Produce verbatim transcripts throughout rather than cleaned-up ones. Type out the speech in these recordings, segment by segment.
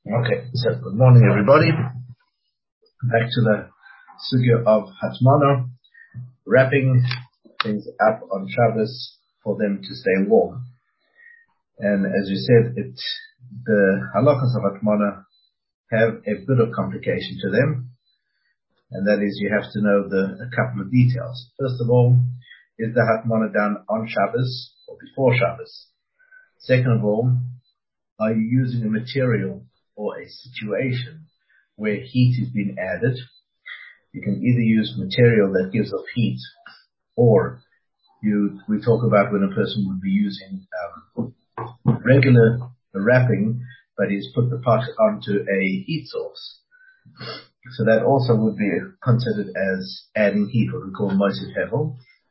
Okay, so good morning everybody. Back to the sugya of Hatmana, wrapping things up on Shabbos for them to stay warm. And as you said, it, the halachas of Hatmana have a bit of complication to them, and that is you have to know the, a couple of details. First of all, is the Hatmana done on Shabbos or before Shabbos? Second of all, are you using a material or a situation where heat is being added? You can either use material that gives off heat, or you, we talk about when a person would be using um, regular wrapping, but he's put the pot onto a heat source. So that also would be considered as adding heat, what we call Mosif Hevel.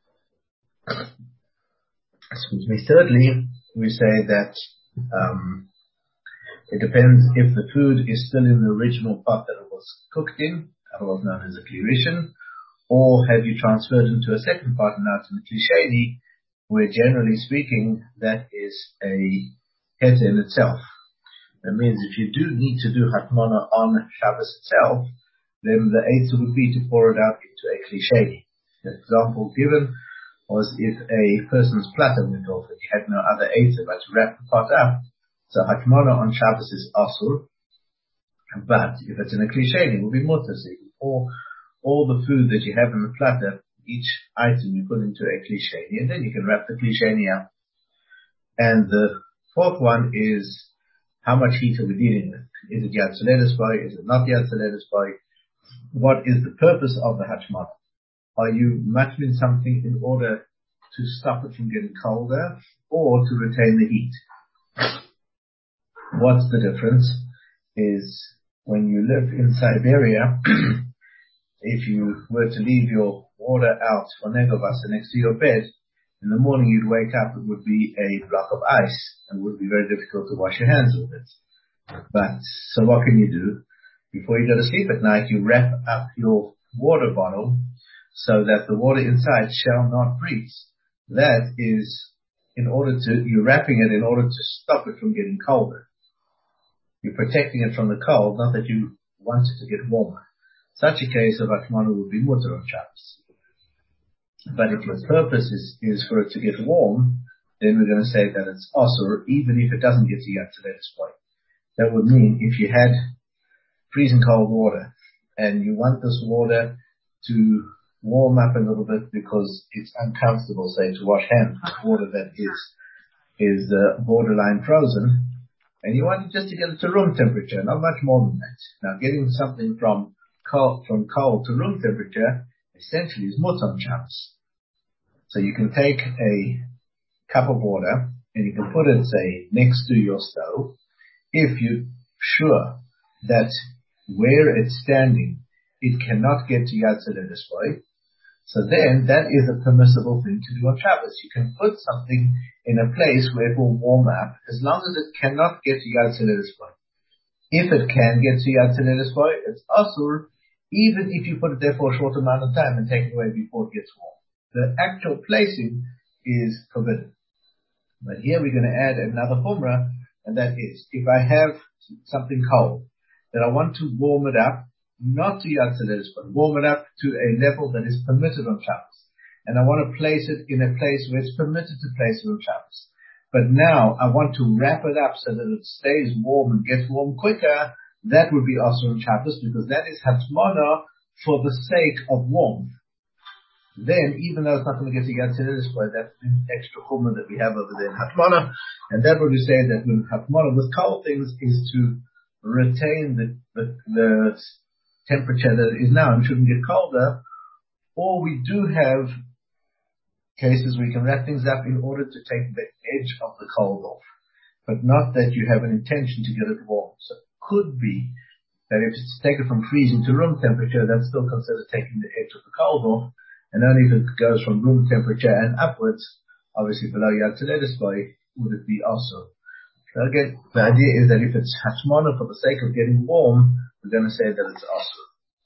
Excuse me. Thirdly, we say that um, it depends if the food is still in the original pot that it was cooked in, otherwise known as a kli rishon, or have you transferred into a second pot now to the kli sheni, where generally speaking that is a heter in itself. That means if you do need to do hatmana on Shabbos itself, then the eitzah would be to pour it out into a kli sheni. The example given was if a person's platter went off and he had no other eitzah but to wrap the pot up. So hatmana on Shabbos is asur, but if it's in a kli sheni, it will be mutter. So you can pour all the food that you have in the platter, each item you put into a kli sheni, and then you can wrap the kli sheni up. And the fourth one is, how much heat are we dealing with? Is it yad tzoledes boy? Is it not yad tzoledes boy? What is the purpose of the hatmana? Are you matching something in order to stop it from getting colder, or to retain the heat? What's the difference is when you live in Siberia, if you were to leave your water out for Negovasa next to your bed, in the morning you'd wake up, it would be a block of ice, and it would be very difficult to wash your hands with it. But, so what can you do? Before you go to sleep at night, you wrap up your water bottle so that the water inside shall not freeze. That is, in order to, you're wrapping it in order to stop it from getting colder. You're protecting it from the cold, not that you want it to get warmer. Such a case of hatmana would be mutter on Shabbos. But if your purpose is, is for it to get warm, then we're going to say that it's asur, even if it doesn't get to yad tzoledes boy. That would mean if you had freezing cold water, and you want this water to warm up a little bit because it's uncomfortable, say, to wash hands with water that is is uh, borderline frozen, and you want it just to get it to room temperature, not much more than that. Now, getting something from cold, from cold to room temperature essentially is mutter on Shabbos. So you can take a cup of water and you can put it, say, next to your stove, if you're sure that where it's standing it cannot get to yad tzoledes boy. So then that is a permissible thing to do on Shabbos. You can put something in a place where it will warm up as long as it cannot get to yad tzoledes boy. If it can get to yad tzoledes boy, it's asur, even if you put it there for a short amount of time and take it away before it gets warm. The actual placing is forbidden. But here we're going to add another humrah, and that is, if I have something cold that I want to warm it up, not to yad tzoledes boy, warm it up to a level that is permitted on Shabbos. And I want to place it in a place where it's permitted to place it on Shabbos. But now I want to wrap it up so that it stays warm and gets warm quicker. That would be also on Shabbos, because that is hatmana for the sake of warmth. Then, even though it's not going to get to yad tzoledes boy, that's the extra chumrah that we have over there in hatmana. And that would be saying that when hatmana with cold things is to retain the, the, the temperature that it is now and shouldn't get colder. Or we do have cases where you can wrap things up in order to take the edge of the cold off, but not that you have an intention to get it warm. So it could be that if it's taken from freezing to room temperature, that's still considered taking the edge of the cold off, and only if it goes from room temperature and upwards, obviously below yad tzoledes boy, would it be also. So again, the idea is that if it's hatmana for the sake of getting warm, we're going to say that it's asur.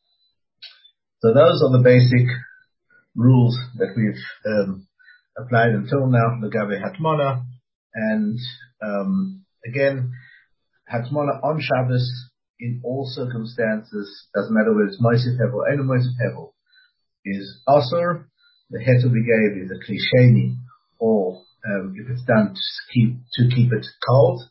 So those are the basic rules that we've um, applied until now, the Gabe Hatmana. And um, again, Hatmana on Shabbos in all circumstances, doesn't matter whether it's Moisef Hevel or Eino Moisef Hevel, is Asur. The heter we gave is a klisheni, or um, if it's done to keep, to keep it cold.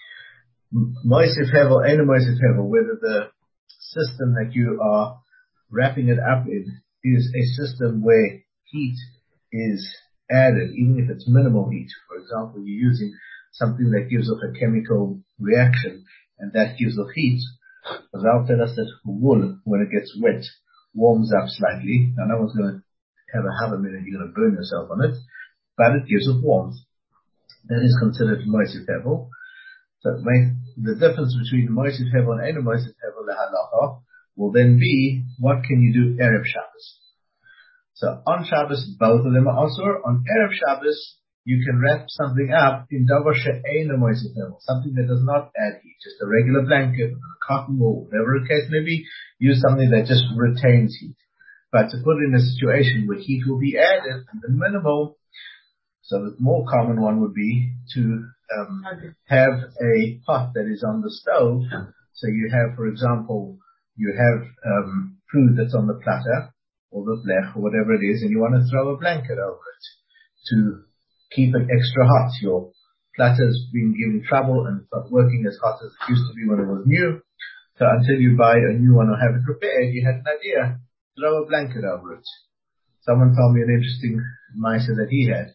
Moisef Hevel, Eino Moisef Hevel, whether the system that you are wrapping it up in is a system where heat is added, even if it's minimal heat. For example, you're using something that gives off a chemical reaction, and that gives off heat. Because I'll tell us that wool, when it gets wet, warms up slightly. Now, no one's going to have a hover minute, you're going to burn yourself on it, but it gives off warmth. That is considered Moisef Hevel. So the difference between Moisef Hevel and Eino Moisef Hevel, the halacha, will then be, what can you do Erev Shabbos? So on Shabbos, both of them are asur. On Erev Shabbos, you can wrap something up in davar she'eino moisef hevel, something that does not add heat, just a regular blanket, or a cotton wool, whatever the case may be. Use something that just retains heat. But to put it in a situation where heat will be added, and the minimal, so the more common one would be to um, have a pot that is on the stove. So you have, for example, you have um, food that's on the platter, or the blech, or whatever it is, and you want to throw a blanket over it to keep it extra hot. Your platter's been given trouble and it's not working as hot as it used to be when it was new. So until you buy a new one or have it repaired, you had an idea. Throw a blanket over it. Someone told me an interesting miser that he had.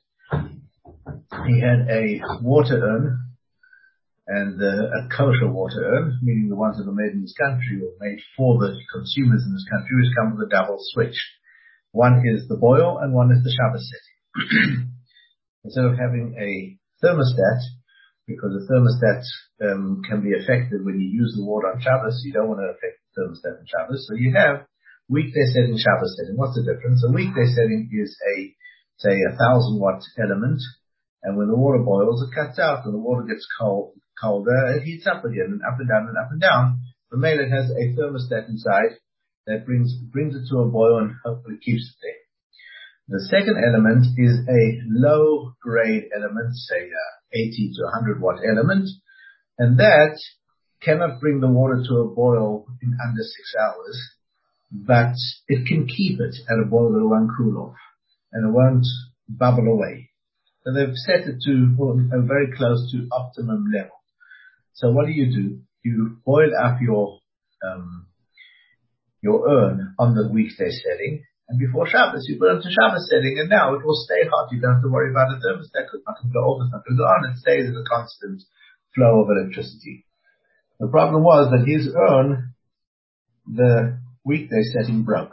He had a water urn, and uh, a kosher water urn, meaning the ones that are made in this country or made for the consumers in this country, which come with a double switch. One is the boil and one is the Shabbos setting. Instead of having a thermostat, because the thermostat um, can be affected when you use the water on Shabbos, you don't want to affect the thermostat on Shabbos, so you have weekday setting, Shabbos setting. What's the difference? A weekday setting is a, say, a thousand watt element, and when the water boils, it cuts out. When the water gets cold, colder, it heats up again, and up and down and up and down. The male, it has a thermostat inside that brings brings it to a boil and hopefully keeps it there. The second element is a low grade element, say uh, eighty to one hundred watt element, and that cannot bring the water to a boil in under six hours, but it can keep it at a boil that it won't cool off, and it won't bubble away. So they've set it to uh, very close to optimum level. So what do you do? You boil up your um, your urn on the weekday setting, and before Shabbos you put it to Shabbos setting, and now it will stay hot. You don't have to worry about the thermostat. It's not going to go off, it's not going to go on. It stays at a constant flow of electricity. The problem was that his urn, the weekday setting broke.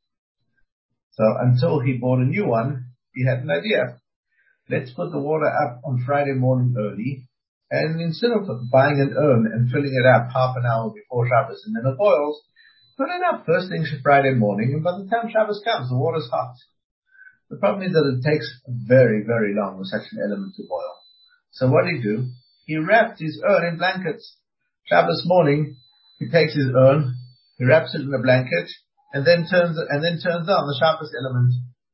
So until he bought a new one, he had an idea. Let's put the water up on Friday morning early, and instead of buying an urn and filling it up half an hour before Shabbos and then it boils, put it up first thing Friday morning, and by the time Shabbos comes, the water's hot. The problem is that it takes very, very long for such an element to boil. So what did he do? He wrapped his urn in blankets. Shabbos morning, he takes his urn, he wraps it in a blanket, and then turns and then turns on the Shabbos element.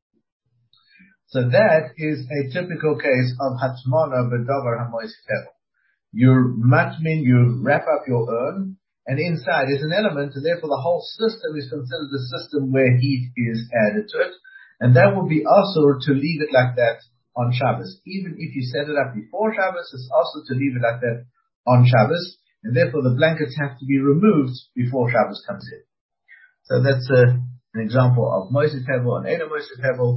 So that is a typical case of Hatmana b'davar hamoisef hevel. You matmin, you wrap up your urn, and inside is an element, and therefore the whole system is considered a system where heat is added to it, and that will be asur to leave it like that on Shabbos. Even if you set it up before Shabbos, it's also to leave it like that on Shabbos, and therefore the blankets have to be removed before Shabbos comes in. So that's a, an example of moisef hevel and eino moisef hevel.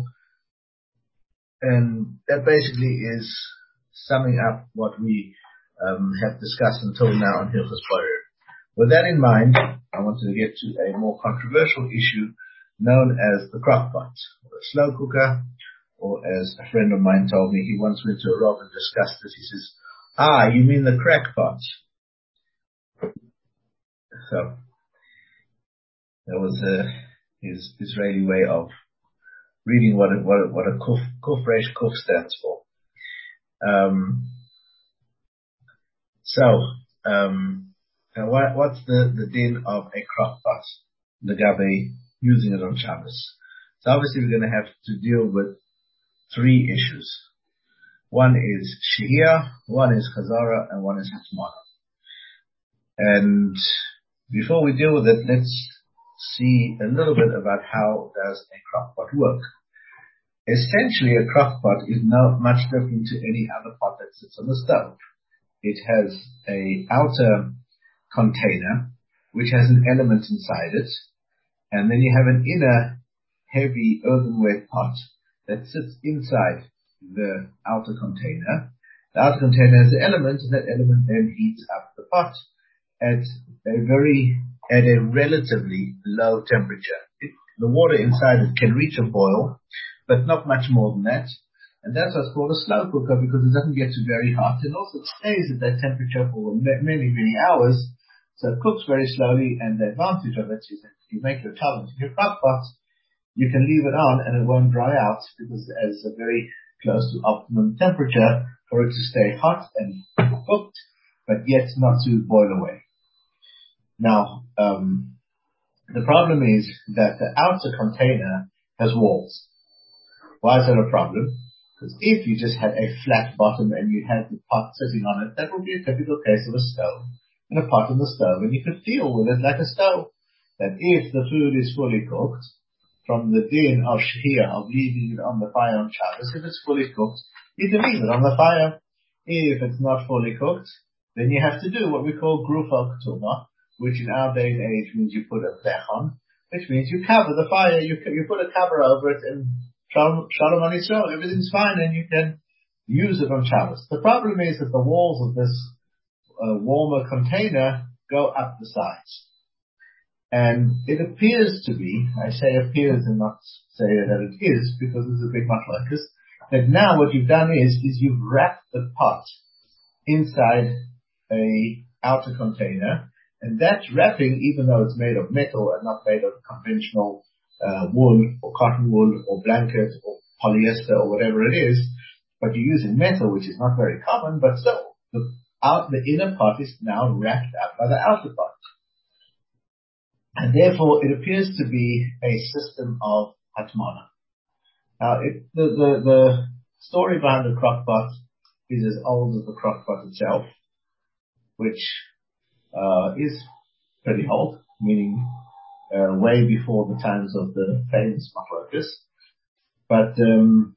And that basically is summing up what we um, have discussed until now on Hilchos Borer. With that in mind, I wanted to get to a more controversial issue known as the crock pot, or the slow cooker, or as a friend of mine told me, he once went to a Rav and discussed this. He says, ah, you mean the crack pot. So, that was uh, his Israeli way of reading what a, what a, what a kuf, kuf resh kuf stands for. Um, so, um, and what, what's the, the din of a crock pot? The gabe using it on Shabbos. So obviously we're going to have to deal with three issues. One is shehiyah, one is chazara, and one is hatmana. And before we deal with it, let's see a little bit about how does a crock pot work. Essentially, a crock pot is not much different to any other pot that sits on the stove. It has a outer container which has an element inside it, and then you have an inner heavy earthenware pot that sits inside the outer container. The outer container has an element, and that element then heats up the pot at a very, at a relatively low temperature. It, the water inside it can reach a boil, but not much more than that. And that's what's called a slow cooker, because it doesn't get too very hot, and also it stays at that temperature for many, many hours. So it cooks very slowly, and the advantage of it is that you make your challenge in your crock pot, you can leave it on and it won't dry out, because it's a very close to optimum temperature for it to stay hot and cooked, but yet not to boil away. Now, um, the problem is that the outer container has walls. Why is that a problem? Because if you just had a flat bottom and you had the pot sitting on it, that would be a typical case of a stove, and a pot on the stove, and you could deal with it like a stove. That if the food is fully cooked, from the din of shehiyah, of leaving it on the fire on Shabbos, if it's fully cooked, you can leave it on the fire. If it's not fully cooked, then you have to do what we call grufa ketuma, which in our day and age means you put a blech on, which means you cover the fire, you you put a cover over it, and Shalom on Yisrael, everything's fine, and you can use it on Shabbos. The problem is that the walls of this uh, warmer container go up the sides. And it appears to be, I say appears and not say that it is, because it's a big machlokes, that now what you've done is, is you've wrapped the pot inside a outer container, and that wrapping, even though it's made of metal and not made of conventional uh, wool or cotton wool or blanket or polyester or whatever it is, but you're using metal, which is not very common, but still, the, out, the inner pot is now wrapped up by the outer pot. And therefore, it appears to be a system of hatmana. Now, it, the, the, the story behind the crock pot is as old as the crock pot itself, which uh, is pretty old, meaning uh, way before the times of the famous machlokes. But um,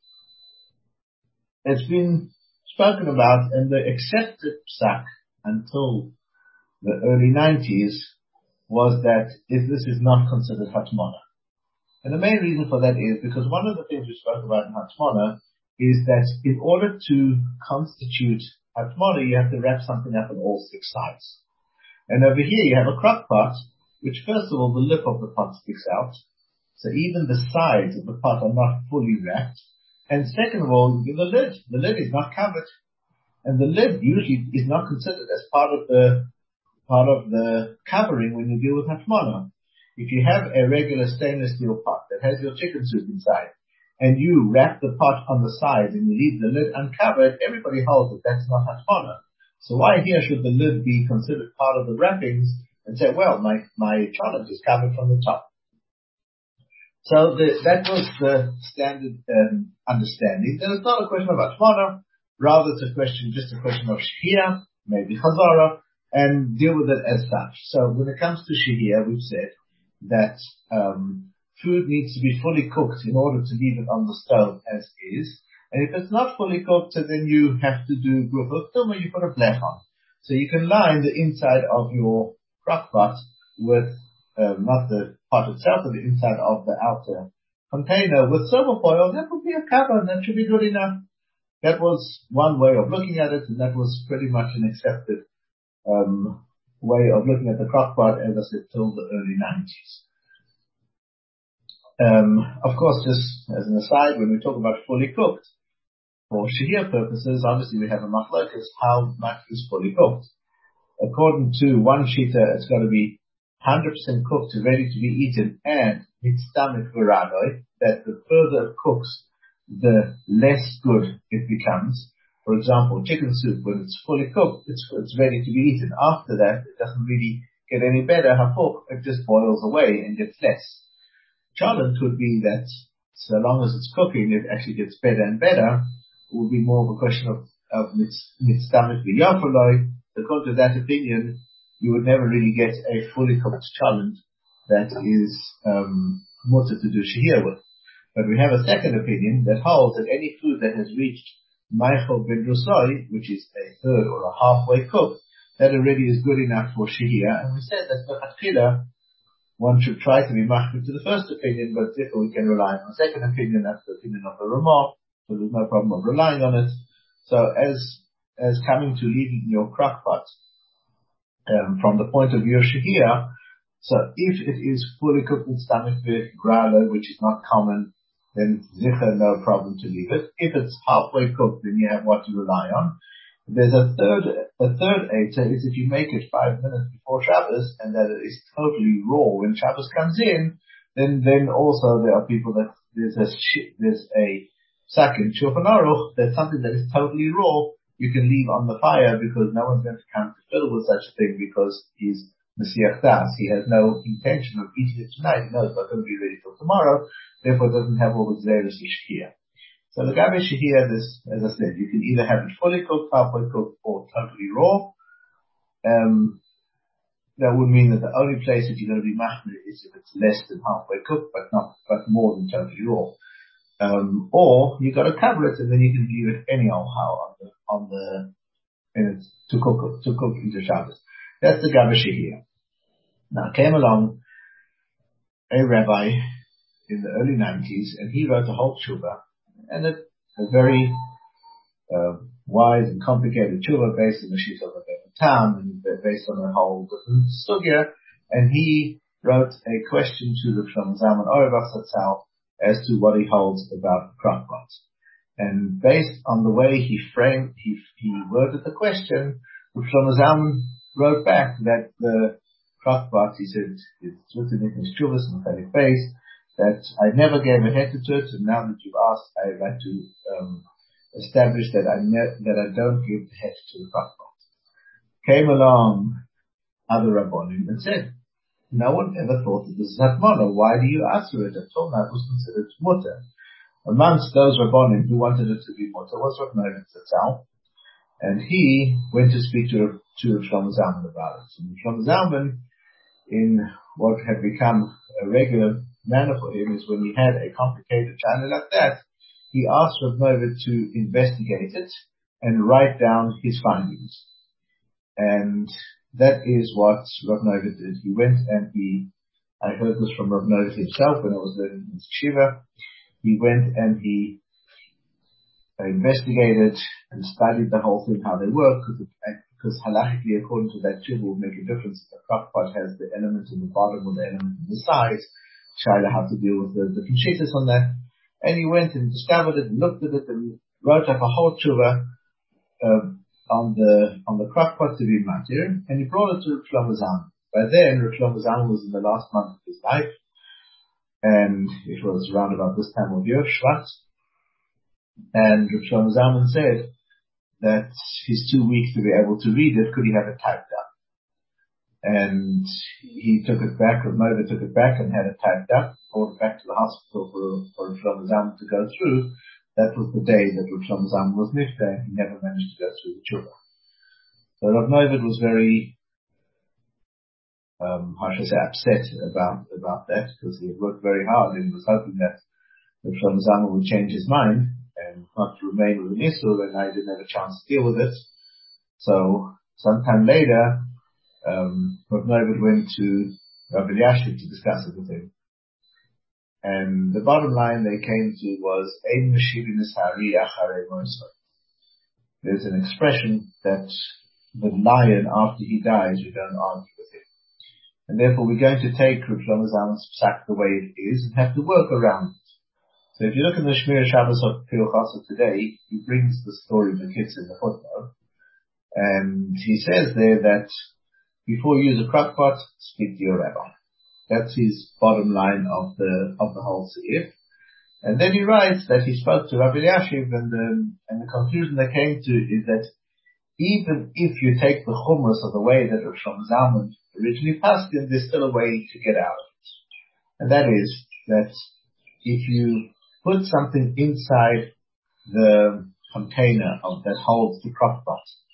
it's been spoken about, and the accepted psak until the early nineties was that if this is not considered hatmana. And the main reason for that is because one of the things we spoke about in hatmana is that in order to constitute hatmana, you have to wrap something up on all six sides. And over here you have a crock pot, which first of all, the lip of the pot sticks out. So even the sides of the pot are not fully wrapped. And second of all, the lid. The lid is not covered. And the lid usually is not considered as part of the part of the covering when you deal with hatmana. If you have a regular stainless steel pot that has your chicken soup inside, and you wrap the pot on the sides and you leave the lid uncovered, everybody holds that that's not hatmana. So why here should the lid be considered part of the wrappings and say, well, my, my challenge is covered from the top. So the, that was the standard um, understanding. There was not a question of hatmana, rather it's a question, just a question of shehiyah, maybe chazara, and deal with it as such. So when it comes to shehiyah, we've said that um, food needs to be fully cooked in order to leave it on the stove as is. And if it's not fully cooked, then you have to do grufa ketuma, you put a blech on. So you can line the inside of your crock pot with, um, not the pot itself, but the inside of the outer container with silver foil. That would be a cover, and that should be good enough. That was one way of looking at it, and that was pretty much an accepted um, way of looking at the crock pot, as I said, till the early nineties. Um, of course, just as an aside, when we talk about fully cooked, for shehiyah purposes, obviously we have a machlokes, how much is fully cooked. According to one shita, it's got to be one hundred percent cooked, ready to be eaten, and mitztamik v'radoi, that the further it cooks, the less good it becomes. For example, chicken soup, when it's fully cooked, it's, it's ready to be eaten. After that, it doesn't really get any better. Hafuk, it just boils away and gets less. Challenge could be that so long as it's cooking, it actually gets better and better. It would be more of a question of, of mitztamik v'yafaloi. According to that opinion, you would never really get a fully cooked cholent that is um, mutter to do shehiyah with. But we have a second opinion that holds that any food that has reached Meichel ben Rusoi, which is a third or a halfway cooked, that already is good enough for shehiyah. And we said that the one should try to be machmir to the first opinion, but if we can rely on the second opinion, that's the opinion of the Ramah, so there's no problem of relying on it. So as as coming to leaving your crock pot, um, from the point of view of shehiyah, so if it is fully cooked with stomach vit, grala, which is not common, then zicha, no problem to leave it. If it's halfway cooked, then you have what to rely on. There's a third, a third eitzah is if you make it five minutes before Shabbos and that it is totally raw when Shabbos comes in, then, then also there are people that there's a, there's a second Shulchan Aruch, that's something that is totally raw, you can leave on the fire because no one's going to come to fiddle with such a thing because he's Mesiach Das. He has no intention of eating it tonight. He knows it's not going to be ready till tomorrow, therefore it doesn't have all the zerus of shehiyah. So the gabe shehiyah, this, as I said, you can either have it fully cooked, halfway cooked, or totally raw. Um, that would mean that the only place that you're going to be machmir is if it's less than halfway cooked, but not, but more than totally raw. Um, or you got to cover it, and then you can leave it anyhow on the on the in it, to cook to cook into Shabbos. That's the gabe shehiyah. Now came along a rabbi in the early nineties, and he wrote a whole tshuva. And a, a very uh, wise and complicated tshuva based on the sheet of the Tam and based on a whole different sugya. And he wrote a question to the Shlomo Zalman Auerbach Zatzal as to what he holds about crockpots. And based on the way he framed, he, he worded the question, the Shlomo Zalman wrote back that the crockpot, he said, it's written in his tshuvas and Chelik Beis, that I never gave a heter to it, and now that you've asked, I'd like to um, establish that I ne- that I don't give the heter to the crockpot. Came along other rabbonim and said, no one ever thought that this is hatmana. Why do you ask for it? Until now it was considered mutter. Amongst those rabbonim who wanted it to be mutter was Rav Noven Zatzal, and he went to speak to to Shlomo Zalman about it. And Shlomo Zalman, in what had become a regular manner for him, is when he had a complicated channel like that, he asked Rav Noven to investigate it and write down his findings. And that is what Rav Noven did. He went and he, I heard this from Rav Noven himself when I was learning in Shiva, he went and he investigated and studied the whole thing, how they work, because, because halachically, according to that tshuva, would make a difference if the crockpot has the element in the bottom or the element in the sides. Shaila had to deal with the different sheetahs on that. And he went and discovered it and looked at it and wrote up a whole tshuva uh, on the on the crockpot to be matir, and he brought it to Shlomo Zalman. By then, Shlomo Zalman was in the last month of his life, and it was around about this time of year, Shvat. And Shlomo Zalman said that he's too weak to be able to read it. Could he have it typed up? And he took it back, Rav Noven took it back and had it typed up, brought it back to the hospital for, for Shlomo Zalman to go through. That was the day that Shlomo Zalman was nifta, and he never managed to go through the tshuva. So Rav Noven was very, um, how should I say, upset about, about that, because he had worked very hard and was hoping that Shlomo Zalman would change his mind and not to remain with an issue, and I didn't have a chance to deal with it. So sometime later, um, Rav Noven went to Rav Elyashiv to discuss it with him. And the bottom line they came to was, Ein Meshivin es Hari Acharei Moisoi. There's an expression that the lion, after he dies, you don't argue with him. And therefore we're going to take Rav Shlomo Zalman's psak the way it is and have to work around it. So if you look in the Shmir Shabbos of Pilchasa today, he brings the story of the kids in the footnote. And he says there that before you use a crockpot, speak to your rabbi. That's his bottom line of the of the whole seif. And then he writes that he spoke to Rabbi Elyashiv, and the, and the conclusion they came to is that even if you take the chumras of the way that Rav Shlomo Zalman originally passed in, there's still a way to get out of it. And that is that if you put something inside the container of that holds the crockpot,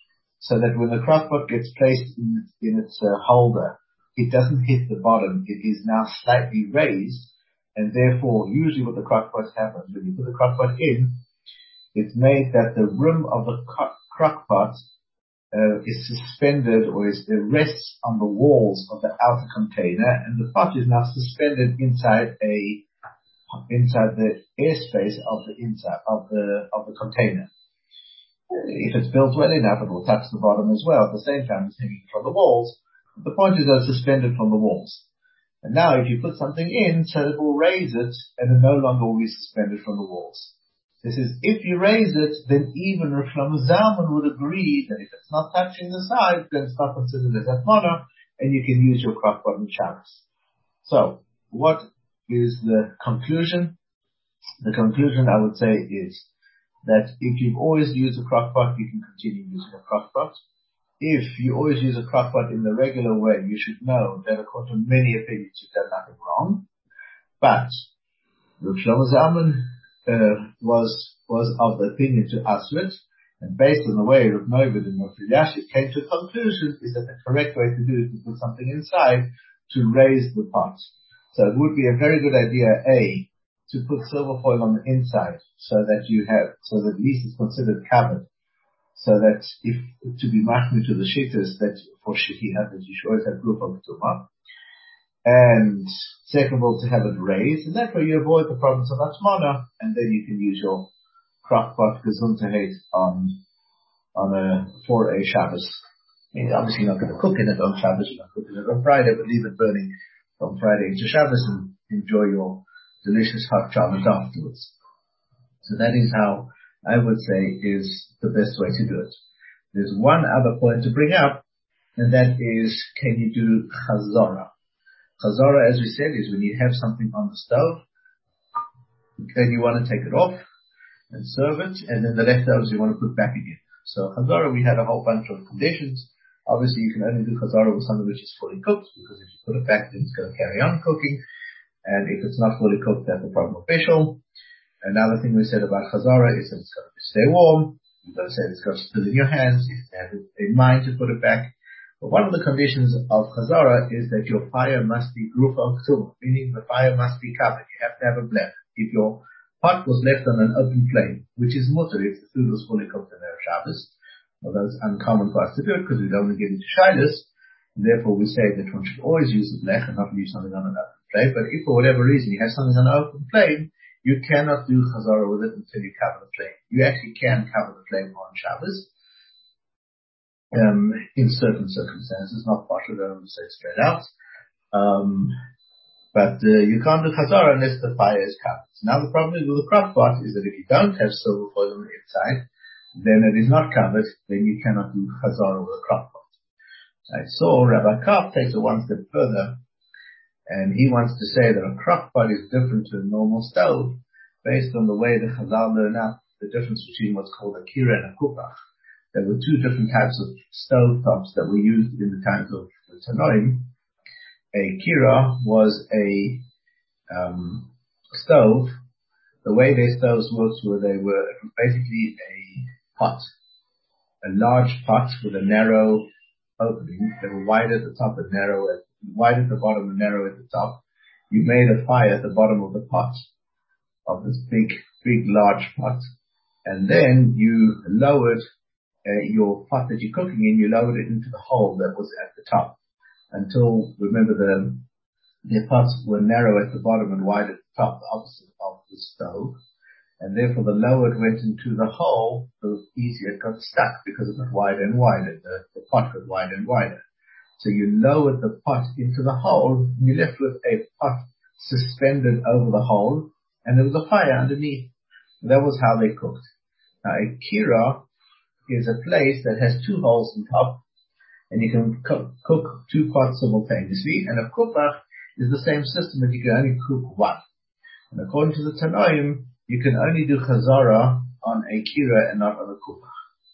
so that when the crockpot gets placed in, in its uh, holder, it doesn't hit the bottom. It is now slightly raised, and therefore, usually what the crockpot happens, when you put the crockpot in, it's made that the rim of the crockpot uh, is suspended, or is, it rests on the walls of the outer container, and the pot is now suspended inside a inside the airspace of the inside of the of the container. If it's built well enough, it will touch the bottom as well. At the same time, it's hanging from the walls. The point is that it's suspended from the walls. And now, if you put something in, so it will raise it, and it no longer will be suspended from the walls. This is, if you raise it, then even Rav Shlomo Zalman would agree that if it's not touching the side, then it's not considered as atmana, and you can use your crockpot in Shabbos. So, what is the conclusion? The conclusion, I would say, is that if you've always used a crockpot, you can continue using a crockpot. If you always use a crockpot in the regular way, you should know that according to many opinions, you've done nothing wrong. But Rav Shlomo Zalman uh, was was of the opinion to Asrit, and based on the way Rav Novid and Rav Elyashiv came to a conclusion, is that the correct way to do it is to put something inside to raise the pot. So it would be a very good idea, A, to put silver foil on the inside, so that you have, so that at least it's considered covered. So that if, to be machmir to the shittas, that for shehiyah, that you should always have group of tumah. And second of all, to have it raised, and that way you avoid the problems of atmana, and then you can use your crockpot gesundheit on, on a, for a Shabbos. I mean, obviously you're not going to cook in it on Shabbos, you're not cooking it on Friday, but leave it burning from Friday into Shabbos and enjoy your delicious hot chocolate afterwards. So that is how I would say is the best way to do it. There's one other point to bring up, and that is, can you do chazara? Chazara, as we said, is when you have something on the stove, and you want to take it off and serve it, and then the leftovers you want to put back again. So chazara, we had a whole bunch of conditions. Obviously, you can only do chazara with something which is fully cooked, because if you put it back, then it's going to carry on cooking. And if it's not fully cooked, that's a problem of bishul. Another thing we said about chazara is that it's got to stay warm. You've got to say it's got to still in your hands. You have to have a mind to put it back. But one of the conditions of chazara is that your fire must be grufa ktuma, meaning the fire must be covered. You have to have a blech. If your pot was left on an open flame, which is mutter if the food was fully cooked in their Shabbos, although it's uncommon for us to do it because we don't want to get into shilas, and therefore we say that one should always use the blech and not leave something on an open flame. But if for whatever reason you have something on an open flame, you cannot do chazara with it until you cover the flame. You actually can cover the flame on Shabbos, um, in certain circumstances, not partial, I don't say it straight out. Um, but uh, you can't do chazara unless the fire is covered. Now the problem with the crockpot is that if you don't have silver foil on the inside, then it is not covered, then you cannot do chazara with a crockpot. I saw Rabbi Kopp takes it one step further, and he wants to say that a crockpot is different to a normal stove, based on the way the Chazal learn out the difference between what's called a kira and a kupach. There were two different types of stove tops that were used in the times of the Tanoim. A kira was a um, stove. The way their stoves worked were they were it was basically a pot, a large pot with a narrow opening. They were wide at the top and narrow at wide at the bottom and narrow at the top. You made a fire at the bottom of the pot, of this big, big, large pot, and then you lowered uh, your pot that you're cooking in, you lowered it into the hole that was at the top until, remember, the, the pots were narrow at the bottom and wide at the top, the opposite of the stove, and therefore the lower it went into the hole, the easier it got stuck because it got wider and wider, the, the pot got wider and wider. So you lowered the pot into the hole, and you're left with a pot suspended over the hole, and there was a fire underneath. That was how they cooked. Now, a kira is a place that has two holes on top, and you can cook, cook two pots simultaneously, and a kupach is the same system, but you can only cook one. And according to the Tanoim, you can only do chazara on a kira and not on a kupach.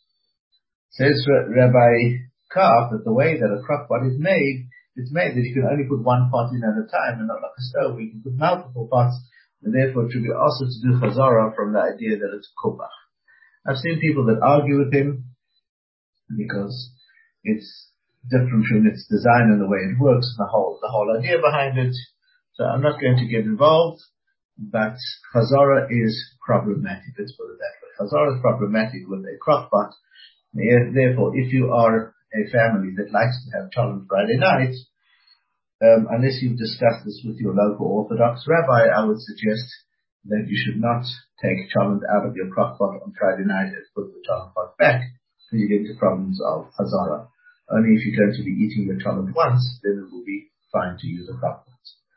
Says Rabbi Kopp that the way that a crockpot is made, it's made that you can only put one pot in at a time, and not like a stove, you can put multiple pots, and therefore it should be also to do chazara from the idea that it's kupach. I've seen people that argue with him, because it's different from its design and the way it works, the whole, the whole idea behind it. So I'm not going to get involved, but Chazara is problematic, let's put it that way. Chazara is problematic with a crockpot. Therefore, if you are a family that likes to have cholent Friday night, um, unless you've discussed this with your local Orthodox rabbi, I would suggest that you should not take cholent out of your crockpot on Friday night and put the cholent pot back, because you get into problems of Chazara. Only if you're going to be eating the cholent once, then it will be fine to use a crockpot.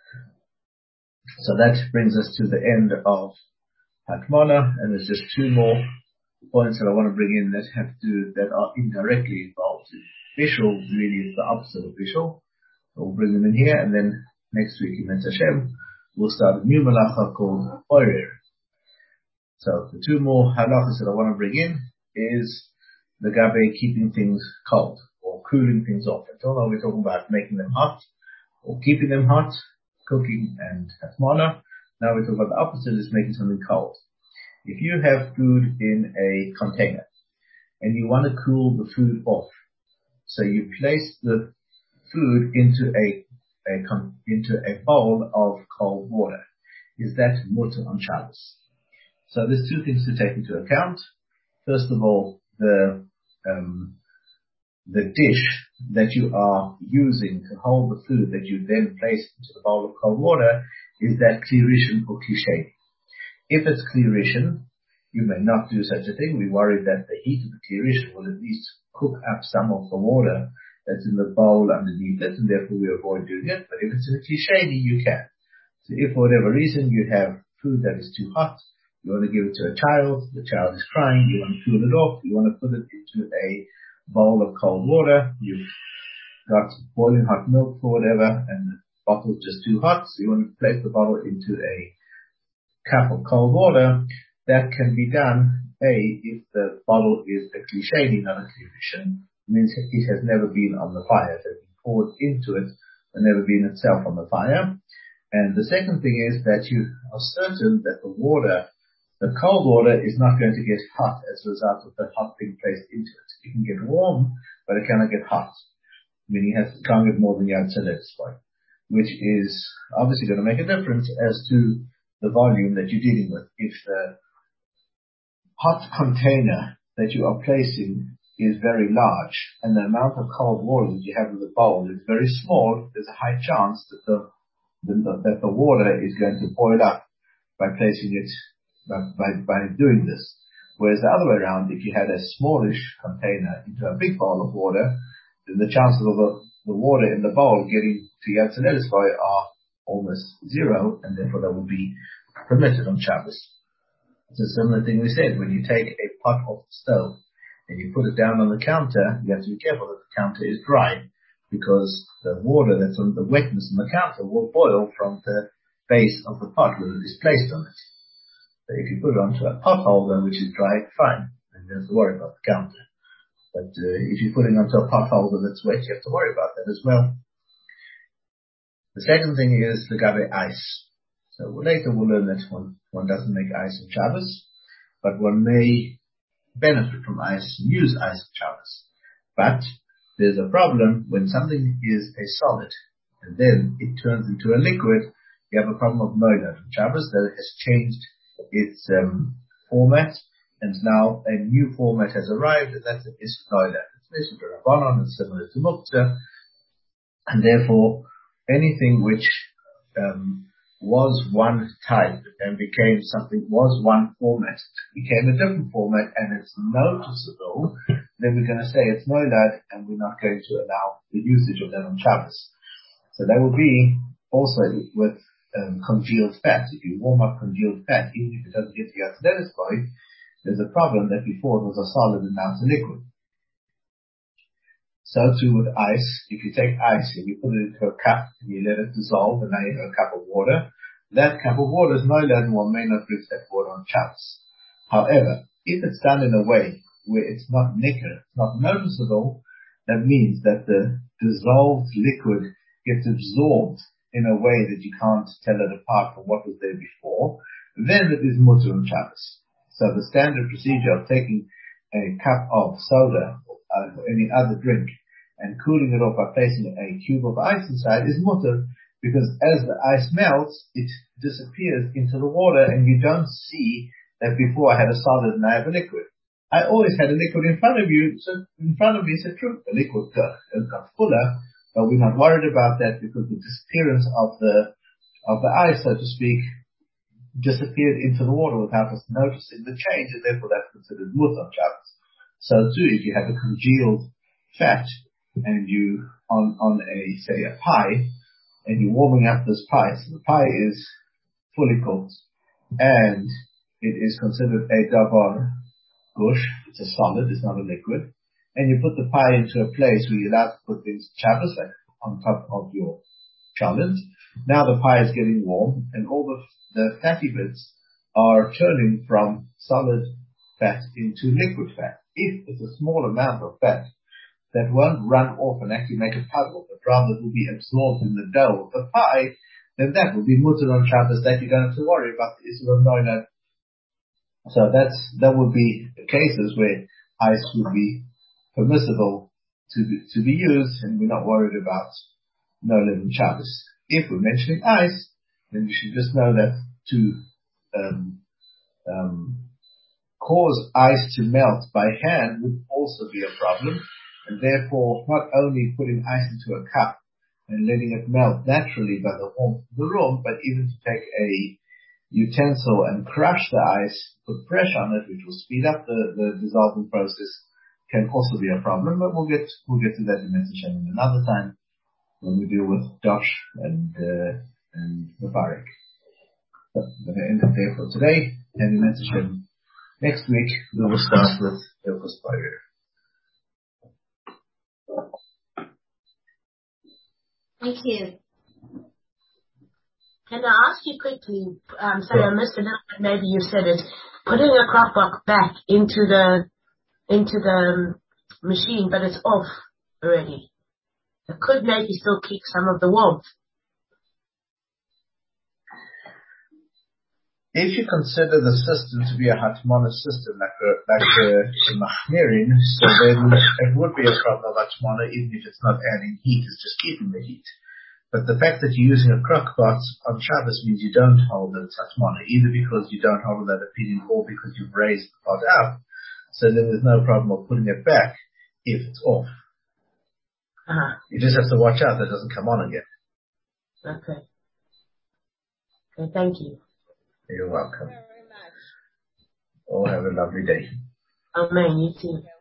So that brings us to the end of Hatmana, and there's just two more points that I want to bring in that have to, that are indirectly involved. Bishul really is the opposite of Bishul. We'll bring them in here, and then next week in Mitzvah Hashem, we'll start a new malacha called Oirer. So the two more halachas that I want to bring in is the gabe keeping things cold or cooling things off. Until now we're talking about making them hot or keeping them hot, cooking and hatmana. Now we're talking about the opposite, is making something cold. If you have food in a container and you want to cool the food off, so you place the food into a, a into a bowl of cold water, is that mutter on Shabbos? So there's two things to take into account. First of all, the um, the dish that you are using to hold the food that you then place into the bowl of cold water, is that kli rishon or kli sheni? If it's kli rishon, you may not do such a thing. We worry that the heat of the kli rishon will at least cook up some of the water that's in the bowl underneath it, and therefore we avoid doing it. But if it's in a kli sheni, you can. So if for whatever reason you have food that is too hot, you want to give it to a child, the child is crying, you want to cool it off, you want to put it into a bowl of cold water, you've got boiling hot milk or whatever, and the bottle's just too hot, so you want to place the bottle into a cup of cold water. That can be done, A, if the bottle is a kli sheni, not a kli rishon, means it has never been on the fire, it has been poured into it, and never been itself on the fire. And the second thing is that you are certain that the water, the cold water, is not going to get hot as a result of the hot thing placed into it. It can get warm, but it cannot get hot. Meaning it has to can't get more than Yad Tzelet's point, which is obviously going to make a difference as to the volume that you're dealing with. If the hot container that you are placing is very large, and the amount of cold water that you have in the bowl is very small, there's a high chance that the, the that the water is going to boil up by placing it by, by by doing this. Whereas the other way around, if you had a smallish container into a big bowl of water, then the chances of the, the water in the bowl getting to Yad Tzelet's are almost zero, and therefore that would be permitted on Shabbos. It's a similar thing we said, when you take a pot off the stove and you put it down on the counter, you have to be careful that the counter is dry, because the water that's on the wetness on the counter will boil from the base of the pot where it is placed on it. So if you put it onto a pot holder which is dry, fine, and you don't have to worry about the counter. But uh, if you're putting onto a pot holder that's wet, you have to worry about that as well. The second thing is the gabe ice. So later we'll learn that one, one doesn't make ice on Shabbos, but one may benefit from ice and use ice on Shabbos. But there's a problem when something is a solid and then it turns into a liquid. You have a problem of noilad on Shabbos, that it has changed its um, format, and now a new format has arrived, and that's an is noilad. It's basically a rabbanon, it's similar to muktzah, and therefore anything which um, was one type and became something, was one format, became a different format, and it's noticeable, then we're going to say it's noilad, and we're not going to allow the usage of that on Shabbos. So that will be also with um, congealed fat. If you warm up congealed fat, even if it doesn't get to Yad Tzelet's point, there's a problem that before it was a solid and now it's a liquid. So too with ice. If you take ice and you put it into a cup and you let it dissolve, and now you have a cup of water, that cup of water is noilad, and one may not drink that water on Shabbos. However, if it's done in a way where it's not nicker, it's not noticeable, that means that the dissolved liquid gets absorbed in a way that you can't tell it apart from what was there before, then it is mutter on Shabbos. So the standard procedure of taking a cup of soda, uh, or any other drink, and cooling it off by placing a cube of ice inside is mutter, because as the ice melts, it disappears into the water, and you don't see that before I had a solid and I have a liquid. I always had a liquid in front of you, so in front of me, so true, the liquid got, got fuller, but we're not worried about that because the disappearance of the of the ice, so to speak, disappeared into the water without us noticing the change, and therefore that's considered mutter on Shabbos. So too, if you have a congealed fat and you on on a say a pie, and you're warming up this pie, so the pie is fully cooked, and it is considered a davar gush. It's a solid, it's not a liquid, and you put the pie into a place where you're allowed to put things Shabbos, like on top of your chalent. Now the pie is getting warm, and all the the fatty bits are turning from solid fat into liquid fat. If it's a small amount of fat, that won't run off and actually make a puddle, but rather will be absorbed in the dough of the pie, then that will be mutter on Shabbos, that you don't have to worry about the issue of noina. So that's, that would be cases where ice would be permissible to be, to be used, and we're not worried about no living Shabbos. If we're mentioning ice, then you should just know that to um, um, cause ice to melt by hand would also be a problem, and therefore not only putting ice into a cup and letting it melt naturally by the warmth of the room, but even to take a utensil and crush the ice, put pressure on it, which will speed up the, the dissolving process, can also be a problem. But we'll get we'll get to that in Hashem another time when we deal with Dosh and uh, and Mubarak. So I'm going to end it there for today, and in Hashem next week we will start with Hilchos Borer. Thank you. Can I ask you quickly, um, sorry, sure. I missed a little bit, maybe you said it, putting a crock pot back into the, into the machine, but it's off already. It could maybe still keep some of the warmth. If you consider the system to be a Hatmana system, like the, like the, the Machmirin, so then it would be a problem of Hatmana, even if it's not adding heat, it's just keeping the heat. But the fact that you're using a crock pot on Shabbos means you don't hold that it's Hatmana, either because you don't hold that opinion or because you've raised the pot up. So then there's no problem of putting it back if it's off. Uh-huh. You just have to watch out that it doesn't come on again. Okay. Okay, thank you. You're welcome. All have a lovely day. Amen, you too.